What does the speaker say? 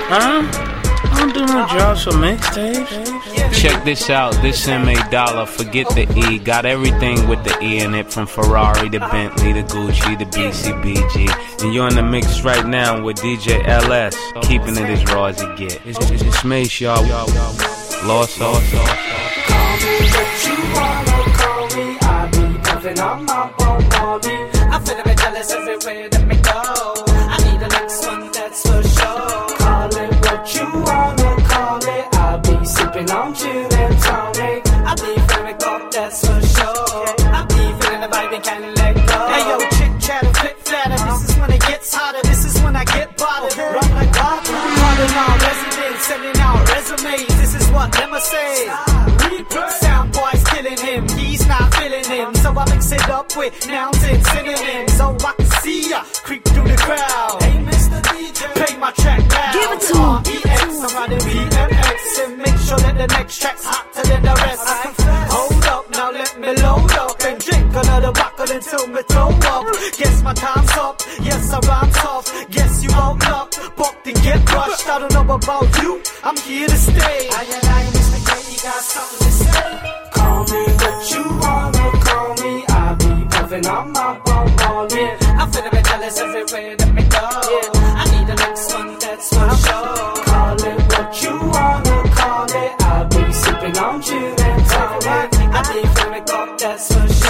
I don't do no drops or mixtapes. Check this out, this M.A. Dollar, forget the E. Got everything with the E in it, from Ferrari to Bentley to Gucci to BCBG. And you're in the mix right now with DJ LS, keeping it as raw as it get. It's Mace, y'all. Lost. Call me what you wanna call me. I be puffin' on my bone, Molly. I feel a bit jealous everywhere that me go. I need the next one, that's for sure. Call it what you wanna call it. I be sipping on gin and tonic. I be feeling up, that's for sure. I be feeling the vibe and can't let go. Hey yo, chit chat and flip flatter. This is when it gets hotter. This is when I get bothered. Run like God, calling on residents, sending out resumes. This is what them say. Sound boy's killing him, he's not feeling him. So I mix it up with nouns and synonyms. So I can see ya creep through the crowd. Hey Mr. DJ, play my track now. Give it to him. I'm riding BMX and make sure that the next track's hotter than the rest. Hold up, now let me load up and drink another bottle until me throw up. Guess my time's up, yes I rhyme tough. Guess you won't up, bumped and get rushed. I don't know about you, I'm here to stay. I Mr. K, you got something to say. Call me what you wanna call me. I be puffin' on my bone, Molly. I feel a bit jealous everywhere that me go. I need the next one, that's for sure. Call it what you wanna call it. I be sipping on gin and tonic. I be feeling up, that's for sure.